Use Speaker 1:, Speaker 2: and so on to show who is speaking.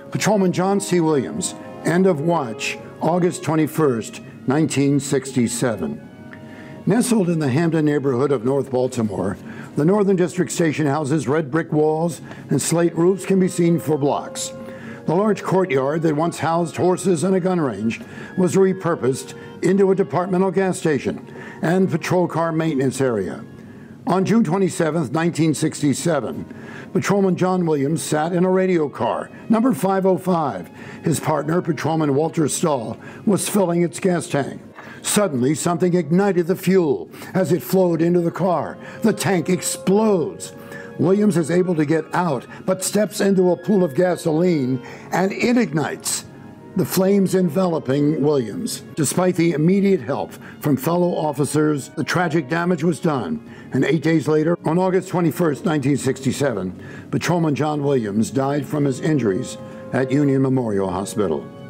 Speaker 1: Patrolman John C. Williams, end of watch, August 21st, 1967. Nestled in the Hamden neighborhood of North Baltimore, the Northern District Station houses red brick walls and slate roofs can be seen for blocks. The large courtyard that once housed horses and a gun range was repurposed into a departmental gas station and patrol car maintenance area. On June 27, 1967, Patrolman John Williams sat in a radio car, number 505. His partner, Patrolman Walter Stahl, was filling its gas tank. Suddenly, something ignited the fuel as it flowed into the car. The tank explodes. Williams is able to get out, but steps into a pool of gasoline, and it ignites, the flames enveloping Williams. Despite the immediate help from fellow officers, the tragic damage was done, and 8 days later, on August 21st, 1967, Patrolman John Williams died from his injuries at Union Memorial Hospital.